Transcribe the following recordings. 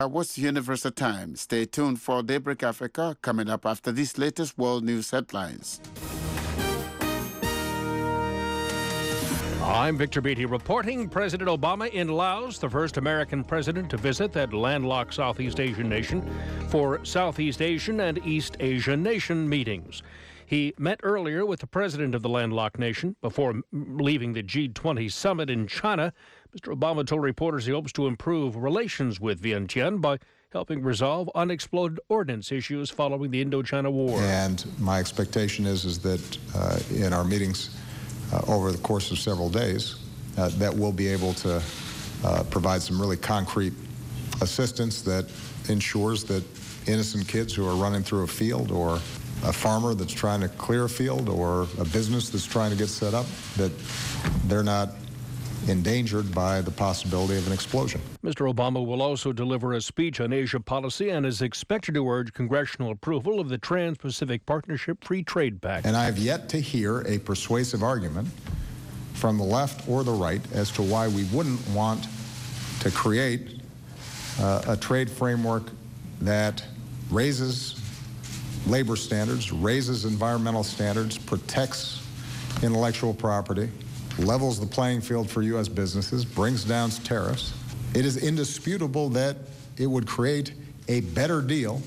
What's the Universal Time? Stay tuned for Daybreak Africa coming up after these latest world news headlines. I'm Victor Beatty reporting. President Obama in Laos, the first American president to visit that landlocked Southeast Asian nation for Southeast Asian and East Asian nation meetings. He met earlier with the president of the landlocked nation before leaving the G20 summit in China. Mr. Obama told reporters he hopes to improve relations with Vientiane by helping resolve unexploded ordnance issues following the Indochina War. And my expectation is that in our meetings over the course of several days, that we'll be able to provide some really concrete assistance that ensures that innocent kids who are running through a field, or a farmer that's trying to clear a field, or a business that's trying to get set up, that they're not endangered by the possibility of an explosion. Mr. Obama will also deliver a speech on Asia policy and is expected to urge congressional approval of the Trans-Pacific Partnership Free Trade Pact. And I have yet to hear a persuasive argument from the left or the right as to why we wouldn't want to create a trade framework that raises labor standards, raises environmental standards, protects intellectual property, levels the playing field for U.S. businesses, brings down tariffs. It is indisputable that it would create a better deal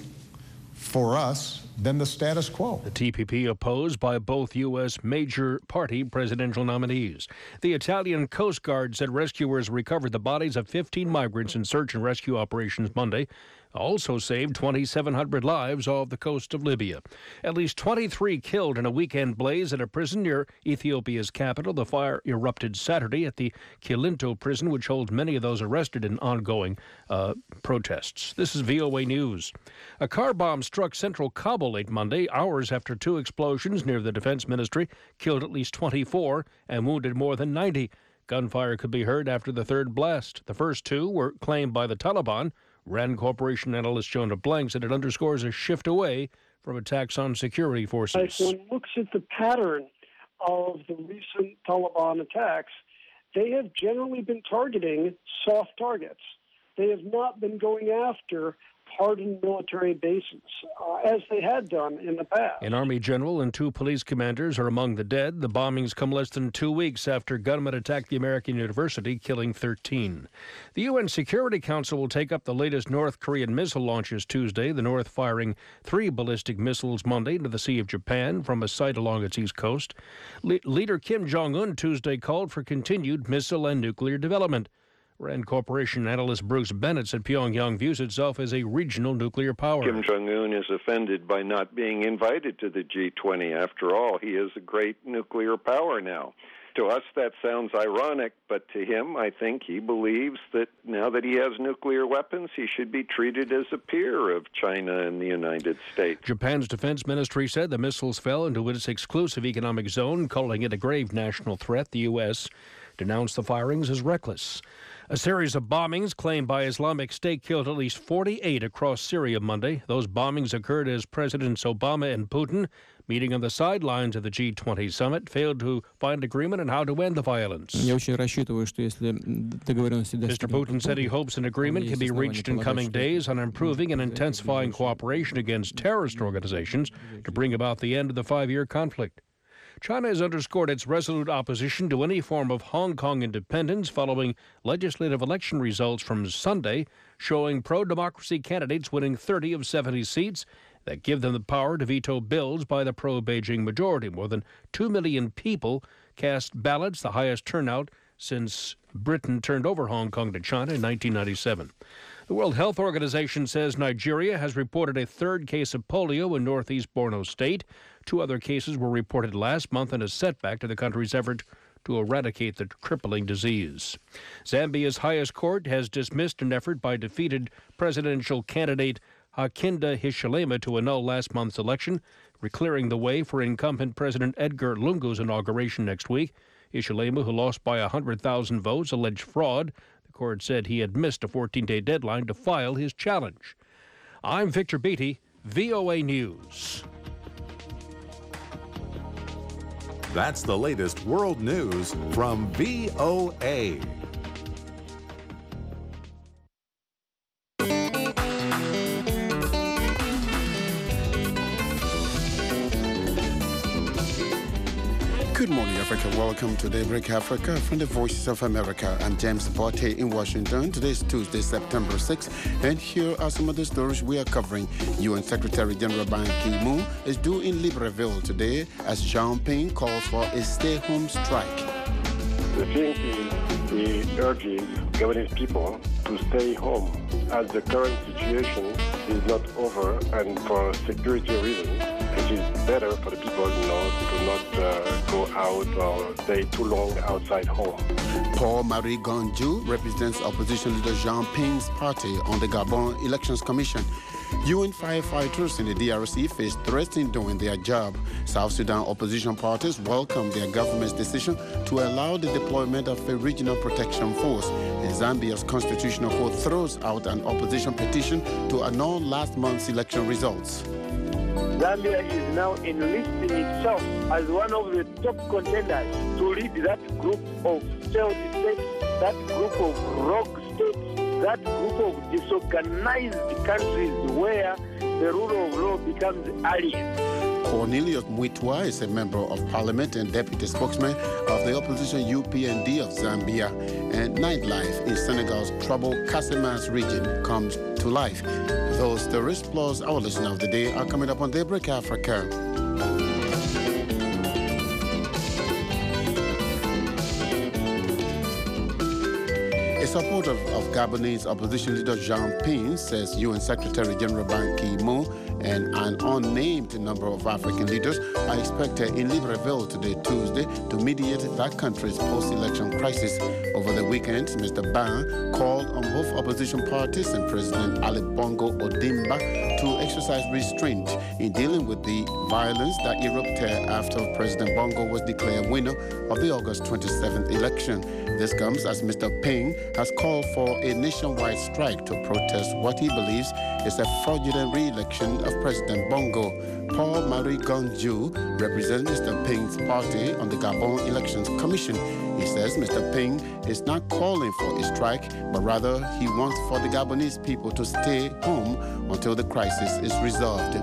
for us than the status quo. The TPP opposed by both U.S. major party presidential nominees. The Italian Coast Guard said rescuers recovered the bodies of 15 migrants in search and rescue operations Monday. Also saved 2,700 lives off the coast of Libya. At least 23 killed in a weekend blaze at a prison near Ethiopia's capital. The fire erupted Saturday at the Kilinto prison, which holds many of those arrested in ongoing protests. This is VOA News. A car bomb struck central Kabul late Monday, hours after two explosions near the defense ministry killed at least 24 and wounded more than 90. Gunfire could be heard after the third blast. The first two were claimed by the Taliban. Rand Corporation analyst Jonah Blank said it underscores a shift away from attacks on security forces. One looks at the pattern of the recent Taliban attacks. They have generally been targeting soft targets. They have not been going after hardened military bases, as they had done in the past. An Army general and two police commanders are among the dead. The bombings come less than 2 weeks after gunmen attacked the American university, killing 13. The UN Security Council will take up the latest North Korean missile launches Tuesday, the North firing 3 ballistic missiles Monday into the Sea of Japan from a site along its east coast. Leader Kim Jong-un Tuesday called for continued missile and nuclear development. Rand Corporation analyst Bruce Bennett said Pyongyang views itself as a regional nuclear power. Kim Jong-un is offended by not being invited to the G20. After all, he is a great nuclear power now. To us, that sounds ironic, but to him, I think he believes that now that he has nuclear weapons, he should be treated as a peer of China and the United States. Japan's defense ministry said the missiles fell into its exclusive economic zone, calling it a grave national threat. The U.S. denounced the firings as reckless. A series of bombings claimed by Islamic State killed at least 48 across Syria Monday. Those bombings occurred as Presidents Obama and Putin, meeting on the sidelines of the G20 summit, failed to find agreement on how to end the violence. Mr. Putin said he hopes an agreement can be reached in coming days on improving and intensifying cooperation against terrorist organizations to bring about the end of the 5-year conflict. China has underscored its resolute opposition to any form of Hong Kong independence following legislative election results from Sunday, showing pro-democracy candidates winning 30 of 70 seats that give them the power to veto bills by the pro-Beijing majority. More than 2 million people cast ballots, the highest turnout since Britain turned over Hong Kong to China in 1997. The World Health Organization says Nigeria has reported a third case of polio in northeast Borno State. 2 other cases were reported last month in a setback to the country's effort to eradicate the crippling disease. Zambia's highest court has dismissed an effort by defeated presidential candidate Hakainde Hichilema to annul last month's election, clearing the way for incumbent President Edgar Lungu's inauguration next week. Hichilema, who lost by 100,000 votes, alleged fraud. The court said he had missed a 14-day deadline to file his challenge. I'm Victor Beatty, VOA News. That's the latest world news from VOA. Good morning, Africa. Welcome to Daybreak Africa from the Voices of America. I'm James Botte in Washington. Today is Tuesday, September 6th, and here are some of the stories we are covering. UN Secretary General Ban Ki-moon is due in Libreville today as Jean Ping calls for a stay-home strike. The thing is, he urges Gabonese people to stay home as the current situation is not over, and for security reasons, it is better for the people, to not go out or stay too long outside home. Paul-Marie Gondju represents opposition leader Jean Ping's party on the Gabon Elections Commission. UN firefighters in the DRC face threats in doing their job. South Sudan opposition parties welcome their government's decision to allow the deployment of a regional protection force. And Zambia's constitutional court throws out an opposition petition to annul last month's election results. Zambia is now enlisting itself as one of the top contenders to lead that group of failed states, that group of rogue states, that group of disorganized countries where the rule of law becomes alien. Cornelius Mwitwa is a member of parliament and deputy spokesman of the opposition UPND of Zambia. And nightlife in Senegal's troubled Casamance region comes to life. Those stories plus our listener of the day are coming up on Daybreak Africa. A supporter of Gabonese opposition leader Jean Ping says UN Secretary General Ban Ki-moon and an unnamed number of African leaders are expected in Libreville today, Tuesday, to mediate that country's post-election crisis. Over the weekend, Mr. Ban called on both opposition parties and President Ali Bongo Ondimba to exercise restraint in dealing with the violence that erupted after President Bongo was declared winner of the August 27th election. This comes as Mr. Ping has called for a nationwide strike to protest what he believes is a fraudulent re-election of President Bongo. Paul-Marie Gondju represents Mr. Ping's party on the Gabon Elections Commission. He says Mr. Ping is not calling for a strike, but rather he wants for the Gabonese people to stay home until the crisis is resolved.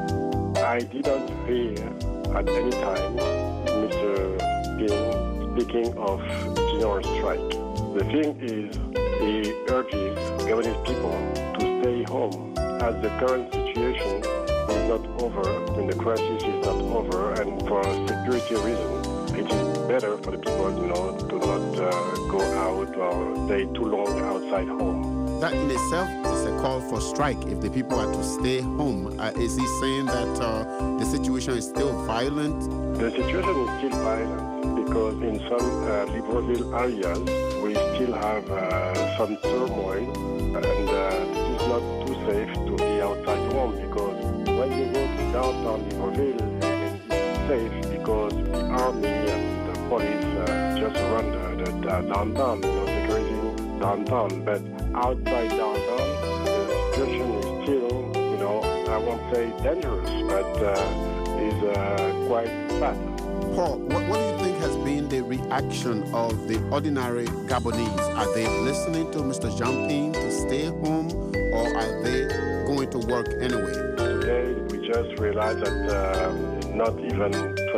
I didn't hear at any time Mr. Ping speaking of general strike. The thing is, he urges Gabonese people to stay home as the current situation is not over, and the crisis is not over, and for security reasons, it is better for the people, to not go out or stay too long outside home. That in itself is a call for strike if the people are to stay home. Is he saying that the situation is still violent? The situation is still violent because in some Libreville areas we still have some turmoil, and it is not too safe to be outside home because when you go to downtown Libreville, it's safe because the army and the police just run the downtown, securing downtown. But outside downtown, the situation is still, I won't say dangerous, but is quite bad. Paul, what do you think has been the reaction of the ordinary Gabonese? Are they listening to Mr. Jean Ping to stay home, or are they going to work anyway? Today, we just realized that not even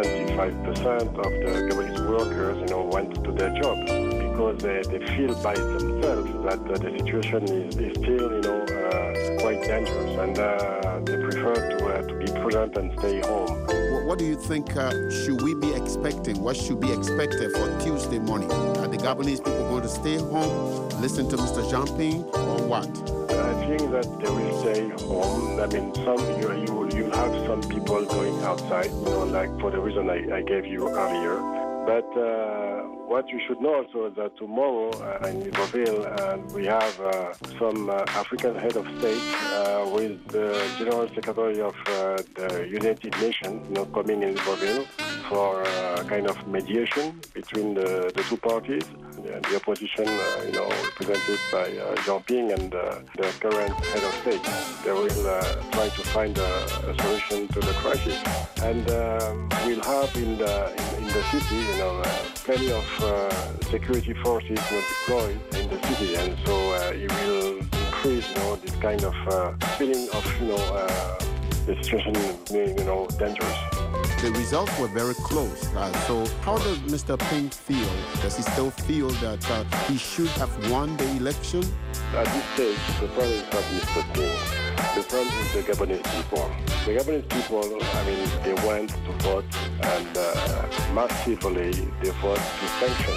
25% of the Gabonese workers, went to their jobs because they feel by themselves that the situation is still, quite dangerous, and they prefer to be prudent and stay home. What do you think should we be expecting? What should be expected for Tuesday morning? Are the Gabonese people going to stay home, listen to Mr. Jean Ping, or what? I think that they will stay home. I mean, you'll have some people going outside, like for the reason I gave you earlier. But what you should know also is that tomorrow in Libreville we have some African head of state with the General Secretary of the United Nations coming in Libreville for kind of mediation between the two parties. The opposition, represented by Jean Ping and the current head of state. They will try to find a solution to the crisis. And we'll have in the city, plenty of security forces deployed in the city, and so it will increase, this kind of feeling of, the situation being, dangerous. The results were very close. So how does Mr. Ping feel? Does he still feel that he should have won the election? At this stage, the problem is not Mr. Ping. The problem is the Gabonese people. The Gabonese people, they went to vote and massively they vote to sanction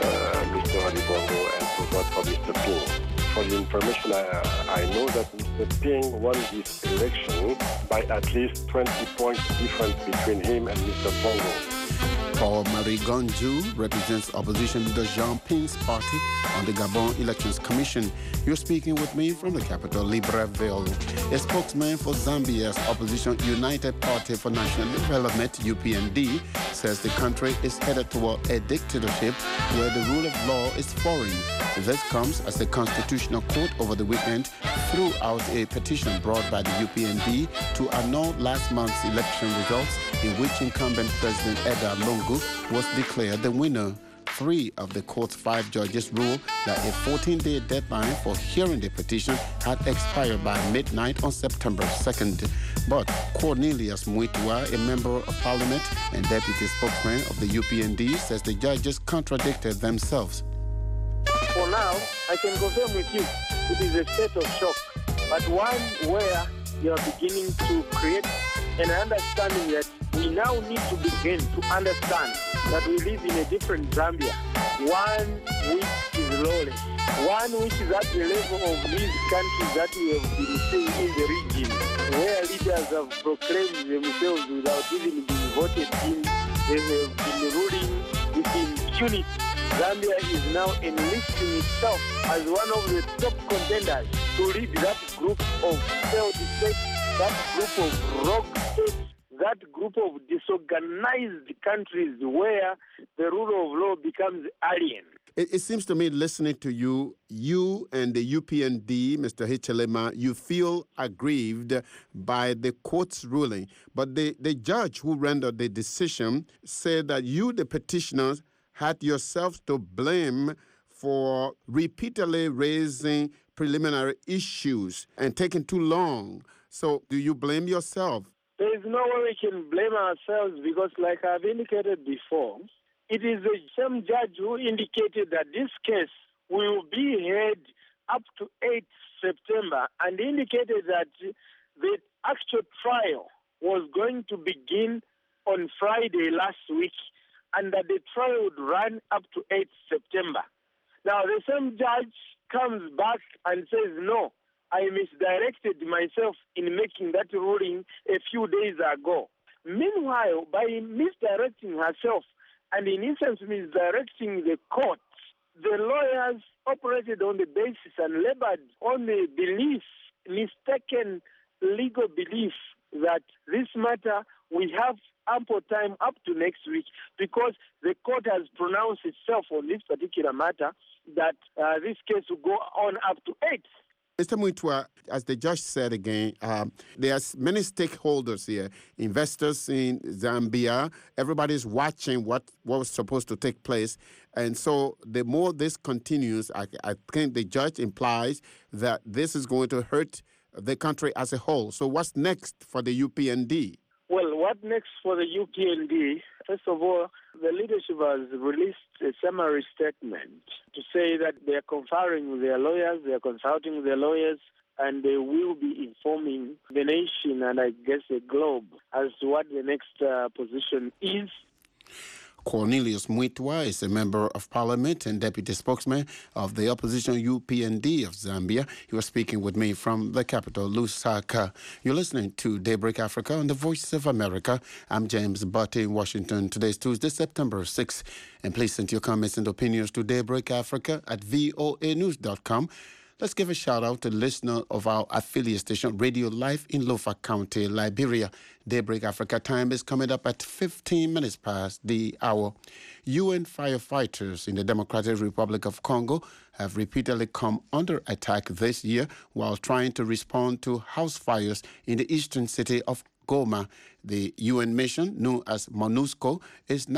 Mr. Ali Bongo and to vote for Mr. Ping. For the information, I know that Mr. Ping won this election by at least 20 points difference between him and Mr. Bongo. Paul-Marie Gonju represents opposition leader Jean Ping's party on the Gabon Elections Commission. You're speaking with me from the capital, Libreville. A spokesman for Zambia's opposition United Party for National Development, UPND, says the country is headed toward a dictatorship where the rule of law is foreign. This comes as the Constitutional Court over the weekend threw out a petition brought by the UPND to annul last month's election results in which incumbent President Edgar Lungu was declared the winner. 3 of the court's 5 judges ruled that a 14-day deadline for hearing the petition had expired by midnight on September 2nd. But Cornelius Muitua, a member of parliament and deputy spokesman of the UPND, says the judges contradicted themselves. For now, I can confirm with you, it is a state of shock, but one where you are beginning to create an understanding that we now need to begin to understand that we live in a different Zambia, one which is lawless, one which is at the level of these countries that we have been seeing in the region, where leaders have proclaimed themselves without even being voted in. They have been ruling with impunity. Zambia is now enlisting itself as one of the top contenders to lead that group of failed states, that group of rogue states, that group of disorganized countries where the rule of law becomes alien. It seems to me, listening to you and the UPND, Mr. Hichilema, you feel aggrieved by the court's ruling. But the judge who rendered the decision said that you, the petitioners, had yourselves to blame for repeatedly raising preliminary issues and taking too long. So do you blame yourself? There is no way we can blame ourselves because, like I've indicated before, it is the same judge who indicated that this case will be heard up to 8 September and indicated that the actual trial was going to begin on Friday last week and that the trial would run up to 8 September. Now, the same judge comes back and says, no, I misdirected myself in making that ruling a few days ago. Meanwhile, by misdirecting herself and in essence misdirecting the court, the lawyers operated on the basis and labored on the belief, mistaken legal belief, that this matter we have ample time up to next week because the court has pronounced itself on this particular matter that this case will go on up to 8. Mr. Muitua, as the judge said again, there are many stakeholders here, investors in Zambia. Everybody's watching what was supposed to take place. And so the more this continues, I think the judge implies that this is going to hurt the country as a whole. So what's next for the UPND? Well, what next for the UPND? First of all, the leadership has released a summary statement to say that they are conferring with their lawyers, they are consulting with their lawyers, and they will be informing the nation and I guess the globe as to what the next position is. Cornelius Muitua is a member of parliament and deputy spokesman of the opposition UPND of Zambia. He was speaking with me from the capital, Lusaka. You're listening to Daybreak Africa on the Voice of America. I'm James Butte in Washington. Today's Tuesday, September 6th. And please send your comments and opinions to Daybreak Africa at voanews.com. Let's give a shout-out to the listener of our affiliate station, Radio Life in Lofa County, Liberia. Daybreak Africa time is coming up at 15 minutes past the hour. UN firefighters in the Democratic Republic of Congo have repeatedly come under attack this year while trying to respond to house fires in the eastern city of Goma. The UN mission, known as MONUSCO, is not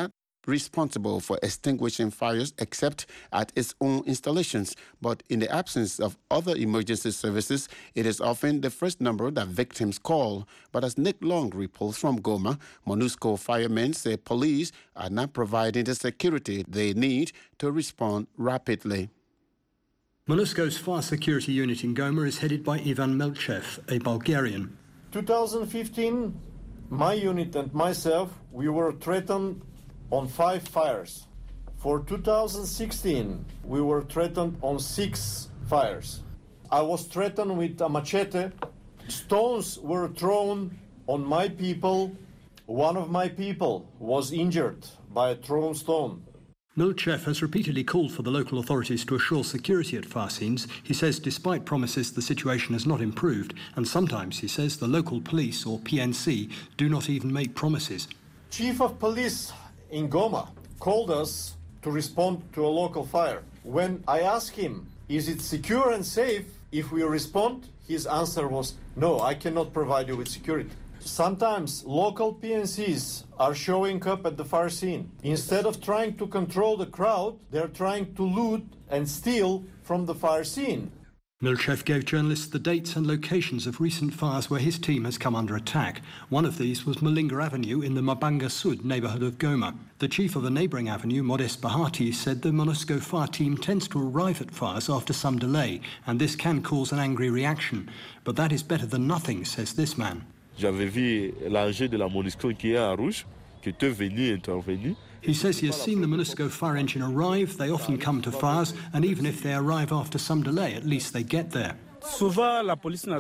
responsible for extinguishing fires except at its own installations. But in the absence of other emergency services, it is often the first number that victims call. But as Nick Long reports from Goma, MONUSCO firemen say police are not providing the security they need to respond rapidly. MONUSCO's fire security unit in Goma is headed by Ivan Melchev, a Bulgarian. 2015, my unit and myself, we were threatened on 5 fires. For 2016, we were threatened on 6 fires. I was threatened with a machete. Stones were thrown on my people. One of my people was injured by a thrown stone. Milchev has repeatedly called for the local authorities to assure security at fire scenes. He says despite promises the situation has not improved, and sometimes, he says, the local police, or PNC, do not even make promises. Chief of police in Goma called us to respond to a local fire. When I asked him, is it secure and safe if we respond, his answer was, no, I cannot provide you with security. Sometimes local PNCs are showing up at the fire scene. Instead of trying to control the crowd, they're trying to loot and steal from the fire scene. Milchev gave journalists the dates and locations of recent fires where his team has come under attack. One of these was Malinga Avenue in the Mabanga Sud neighbourhood of Goma. The chief of a neighbouring avenue, Modest Bahati, said the MONUSCO fire team tends to arrive at fires after some delay, and this can cause an angry reaction. But that is better than nothing, says this man. J'avais vu l'engin de la MONUSCO qui est en rouge, qui était venu intervenir. He says he has seen the MONUSCO fire engine arrive. They often come to fires, and even if they arrive after some delay, at least they get there. As for the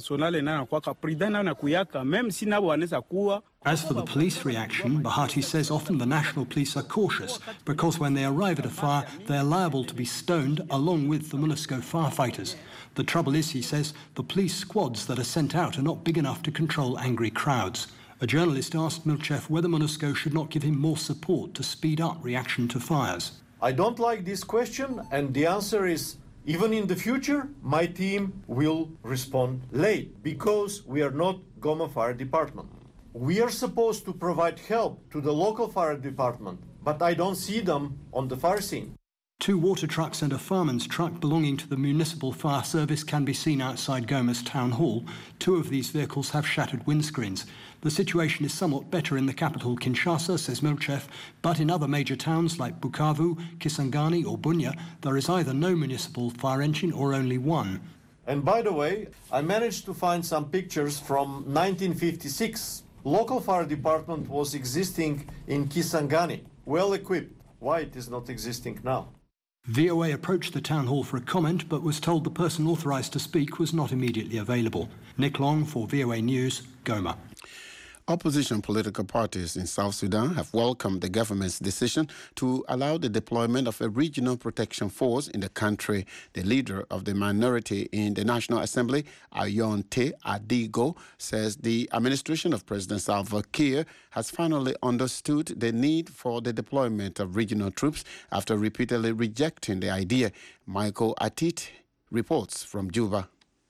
police reaction, Bahati says often the national police are cautious because when they arrive at a fire, they are liable to be stoned along with the MONUSCO firefighters. The trouble is, he says, the police squads that are sent out are not big enough to control angry crowds. A journalist asked Milchev whether MONUSCO should not give him more support to speed up reaction to fires. I don't like this question, and the answer is, even in the future, my team will respond late because we are not Goma Fire Department. We are supposed to provide help to the local fire department, but I don't see them on the fire scene. 2 water trucks and a fireman's truck belonging to the Municipal Fire Service can be seen outside Goma's town hall. 2 of these vehicles have shattered windscreens. The situation is somewhat better in the capital, Kinshasa, says Milchev, but in other major towns like Bukavu, Kisangani or Bunia, there is either no municipal fire engine or only one. And by the way, I managed to find some pictures from 1956. Local fire department was existing in Kisangani, well equipped. Why it is not existing now? VOA approached the town hall for a comment, but was told the person authorised to speak was not immediately available. Nick Long for VOA News, Goma. Opposition political parties in South Sudan have welcomed the government's decision to allow the deployment of a regional protection force in the country. The leader of the minority in the National Assembly, Ayonte Adigo, says the administration of President Salva Kiir has finally understood the need for the deployment of regional troops after repeatedly rejecting the idea. Michael Atit reports from Juba.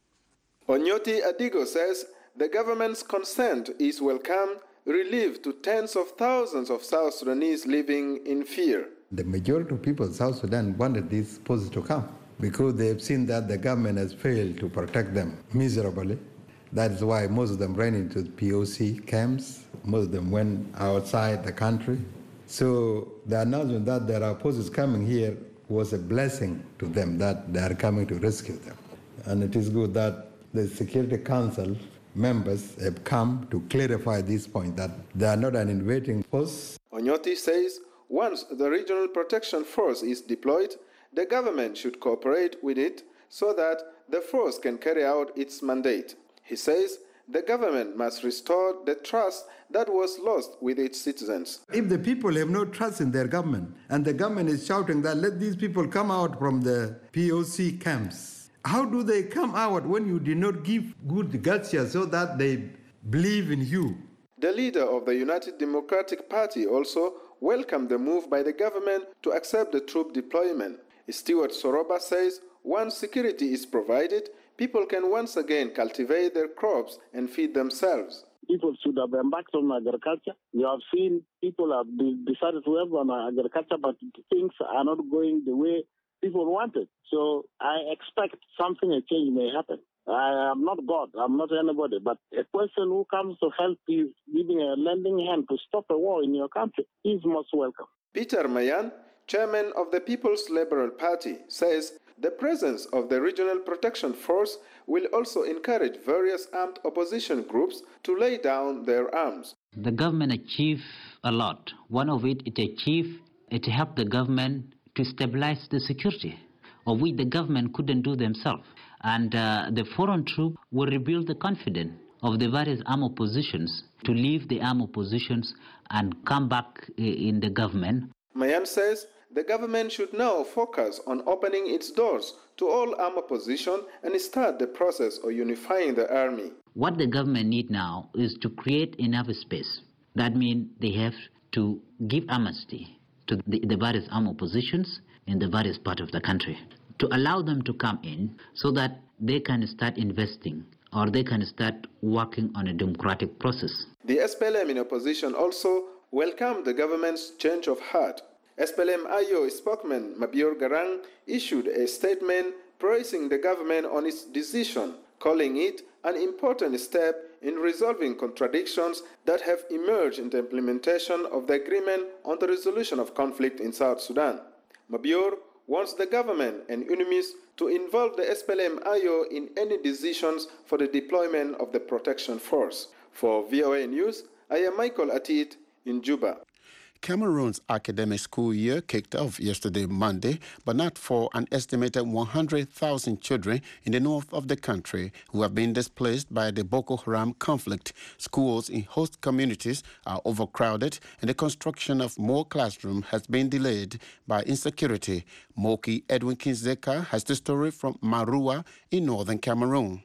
Onyoti Adigo says the government's consent is welcome relief to tens of thousands of South Sudanese living in fear. The majority of people in South Sudan wanted this post to come because they have seen that the government has failed to protect them miserably. That is why most of them ran into the POC camps. Most of them went outside the country. So the announcement that there are posts coming here was a blessing to them, that they are coming to rescue them. And it is good that the Security Council members have come to clarify this point, that they are not an invading force. Onyoti says once the Regional Protection Force is deployed, the government should cooperate with it so that the force can carry out its mandate. He says the government must restore the trust that was lost with its citizens. If the people have no trust in their government, and the government is shouting that let these people come out from the POC camps, how do they come out when you did not give good gotcha so that they believe in you? The leader of the United Democratic Party also welcomed the move by the government to accept the troop deployment. Stuart Soroba says once security is provided, people can once again cultivate their crops and feed themselves. people should have embarked on agriculture. You have seen people have decided to have on agriculture, but things are not going the way people wanted. So I expect a change may happen. I am not God, I'm not anybody, but a person who comes to help you, giving a lending hand to stop a war in your country, is most welcome. Peter Mayan, chairman of the People's Liberal Party, says the presence of the Regional Protection Force will also encourage various armed opposition groups to lay down their arms. The government achieved a lot. One of it helped the government to stabilize the security, of which the government couldn't do themselves. And the foreign troops will rebuild the confidence of the various armed oppositions to leave the armed oppositions and come back in the government. Mayan says the government should now focus on opening its doors to all armed opposition and start the process of unifying the army. What the government needs now is to create enough space. That means they have to give amnesty to the various armed oppositions in the various parts of the country, to allow them to come in so that they can start investing or they can start working on a democratic process. The SPLM in opposition also welcomed the government's change of heart. SPLM-IO spokesman Mabior Garang issued a statement praising the government on its decision, calling it an important step in resolving contradictions that have emerged in the implementation of the agreement on the resolution of conflict in South Sudan. Mabior wants the government and UNMISS to involve the SPLM-IO in any decisions for the deployment of the protection force. For VOA News, I am Michael Atit in Juba. Cameroon's academic school year kicked off yesterday, Monday, but not for an estimated 100,000 children in the north of the country who have been displaced by the Boko Haram conflict. Schools in host communities are overcrowded, and the construction of more classrooms has been delayed by insecurity. Moki Edwin Kinzeka has the story from Marua in northern Cameroon.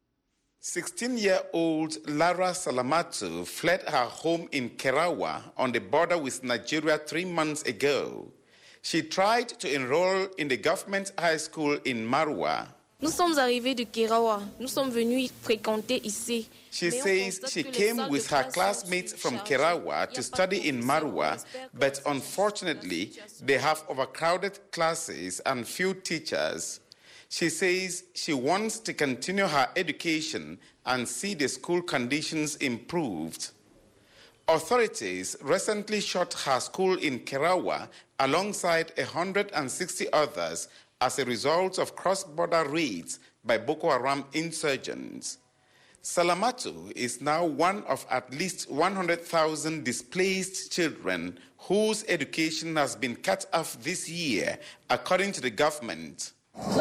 16-year-old Lara Salamatu fled her home in Kerawa on the border with Nigeria 3 months ago. She tried to enroll in the government high school in Marua. Nous sommes arrivés de Kerawa. Nous sommes venus fréquenter ici. She says she came with her classmates from Kerawa to study in Marua, but unfortunately, they have overcrowded classes and few teachers. She says she wants to continue her education and see the school conditions improved. Authorities recently shut her school in Kerawa alongside 160 others as a result of cross-border raids by Boko Haram insurgents. Salamatu is now one of at least 100,000 displaced children whose education has been cut off this year, according to the government.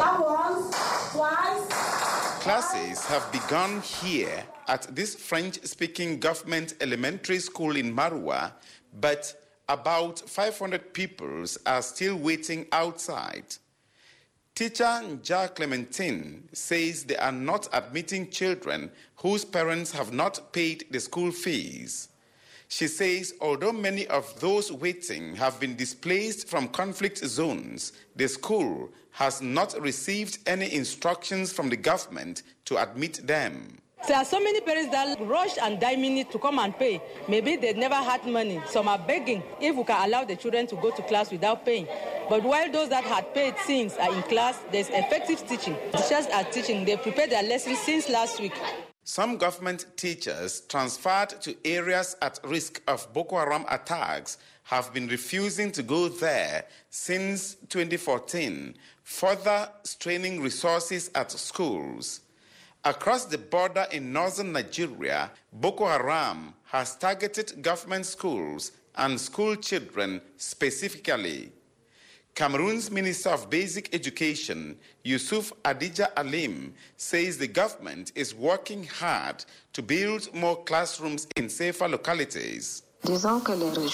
Classes have begun here at this French-speaking government elementary school in Marua, but about 500 pupils are still waiting outside. Teacher Nja Clementine says they are not admitting children whose parents have not paid the school fees. She says although many of those waiting have been displaced from conflict zones, the school has not received any instructions from the government to admit them. There are so many parents that rush and die minute to come and pay. Maybe they never had money. Some are begging if we can allow the children to go to class without paying. But while those that had paid since are in class, there's effective teaching. Teachers are teaching. They prepared their lessons since last week. Some government teachers transferred to areas at risk of Boko Haram attacks have been refusing to go there since 2014, further straining resources at schools. Across the border in northern Nigeria, Boko Haram has targeted government schools and school children specifically. Cameroon's Minister of Basic Education, Yusuf Adija Alim, says the government is working hard to build more classrooms in safer localities. She says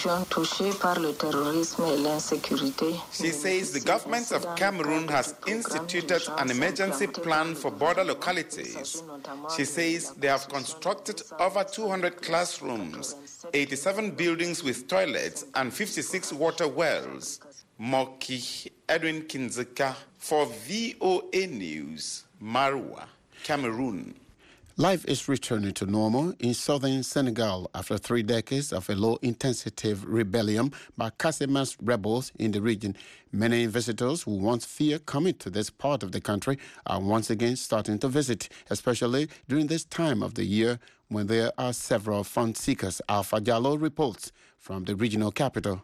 the government of Cameroon has instituted an emergency plan for border localities. She says they have constructed over 200 classrooms, 87 buildings with toilets, and 56 water wells. Moki Edwin Kinzeka for VOA News, Marua, Cameroon. Life is returning to normal in southern Senegal after 3 decades of a low-intensity rebellion by Casamance rebels in the region. Many visitors who once feared coming to this part of the country are once again starting to visit, especially during this time of the year when there are several fun seekers. Alpha Diallo reports from the regional capital.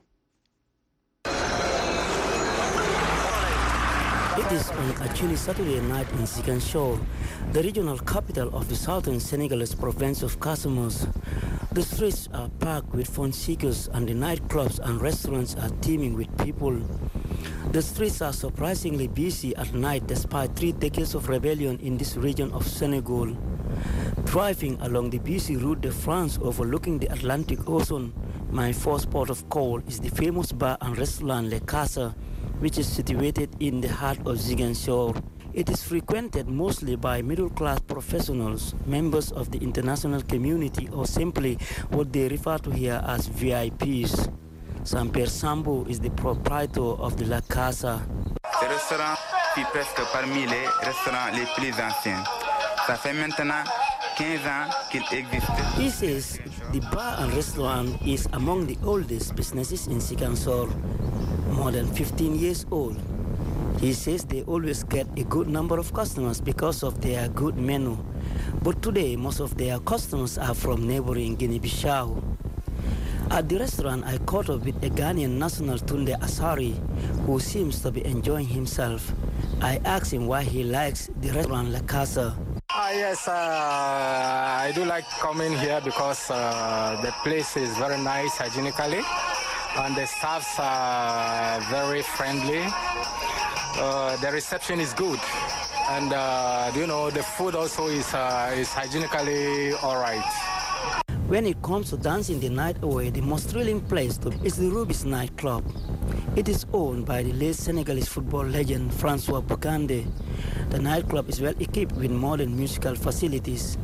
It is on a chilly Saturday night in Ziguinchor, the regional capital of the southern Senegalese province of Casamance. The streets are packed with fun seekers and the nightclubs and restaurants are teeming with people. The streets are surprisingly busy at night despite 3 decades of rebellion in this region of Senegal. Driving along the busy Route de France overlooking the Atlantic Ocean, my first port of call is the famous bar and restaurant Le Casa, which is situated in the heart of Ziguinchor. It is frequented mostly by middle-class professionals, members of the international community, or simply what they refer to here as VIPs. Saint-Pierre Sambo is the proprietor of the La Casa. Ce restaurant fut presque parmi les restaurants les plus anciens. Ça fait maintenant 15 ans qu'il existe. He says the bar and restaurant is among the oldest businesses in Ziguinchor, more than 15 years old. He says they always get a good number of customers because of their good menu. But today, most of their customers are from neighboring Guinea-Bissau. At the restaurant, I caught up with a Ghanaian national, Tunde Asari, who seems to be enjoying himself. I asked him why he likes the restaurant La Casa. Yes, I do like coming here because the place is very nice hygienically, and the staffs are very friendly. The reception is good, and the food also is hygienically all right. When it comes to dancing the night away, the most thrilling place is the Rubis nightclub. It is owned by the late Senegalese football legend François Bocandé. The nightclub is well equipped with modern musical facilities.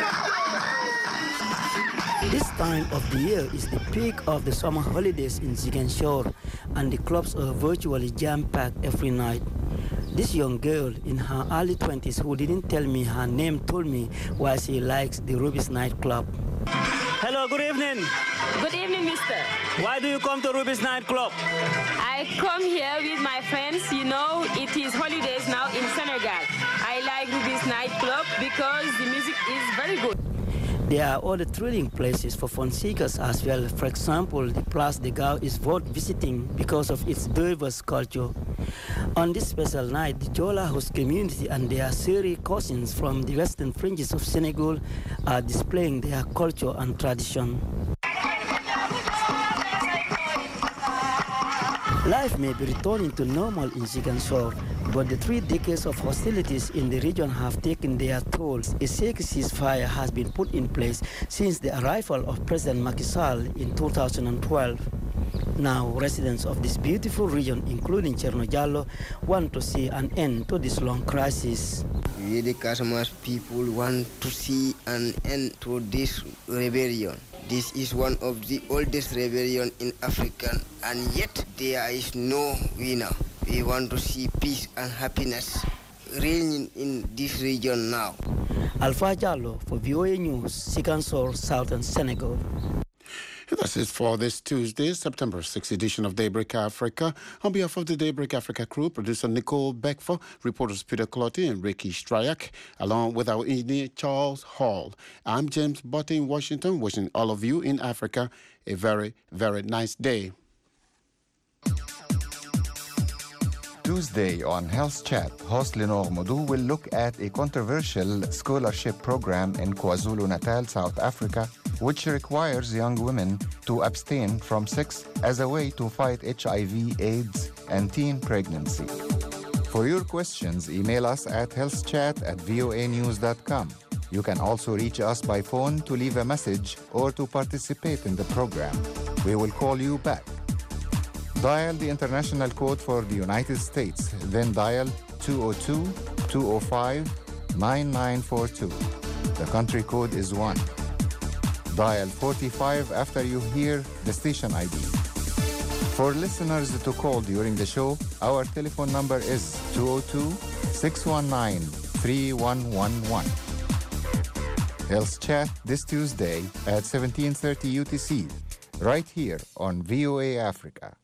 This time of the year is the peak of the summer holidays in Ziguinchor, and the clubs are virtually jam-packed every night. This young girl in her early 20s who didn't tell me her name told me why she likes the Rubis nightclub. Hello, good evening. Good evening, mister. Why do you come to Rubis nightclub? I come here with my friends. You know, it is holidays now in Senegal. I like Rubis nightclub because the music is very good. There are other thrilling places for fun seekers as well. For example, the Place de Gaulle is worth visiting because of its diverse culture. On this special night, the Jola host community and their Seri cousins from the western fringes of Senegal are displaying their culture and tradition. Life may be returning to normal in Ziguinchor, but the 3 decades of hostilities in the region have taken their toll. A secret ceasefire has been put in place since the arrival of President Macky Sall in 2012. Now, residents of this beautiful region, including Cherno Diallo, want to see an end to this long crisis. We, the Casamance people, want to see an end to this rebellion. This is one of the oldest rebellions in Africa, and yet there is no winner. We want to see peace and happiness reigning in this region now. Alpha Diallo for VOA News, Ziguinchor, Southern Senegal. That's it for this Tuesday, September 6th edition of Daybreak Africa. On behalf of the Daybreak Africa crew, producer Nicole Beckford, reporters Peter Clotty and Ricky Stryak, along with our engineer Charles Hall. I'm James Botte in Washington, wishing all of you in Africa a very, very nice day. Tuesday on Health Chat, host Lenore Modou will look at a controversial scholarship program in KwaZulu-Natal, South Africa, which requires young women to abstain from sex as a way to fight HIV, AIDS, and teen pregnancy. For your questions, email us at healthchat@voanews.com. You can also reach us by phone to leave a message or to participate in the program. We will call you back. Dial the international code for the United States, then dial 202-205-9942. The country code is 1. Dial 45 after you hear the station ID. For listeners to call during the show, our telephone number is 202-619-3111. Health Chat this Tuesday at 17:30 UTC, right here on VOA Africa.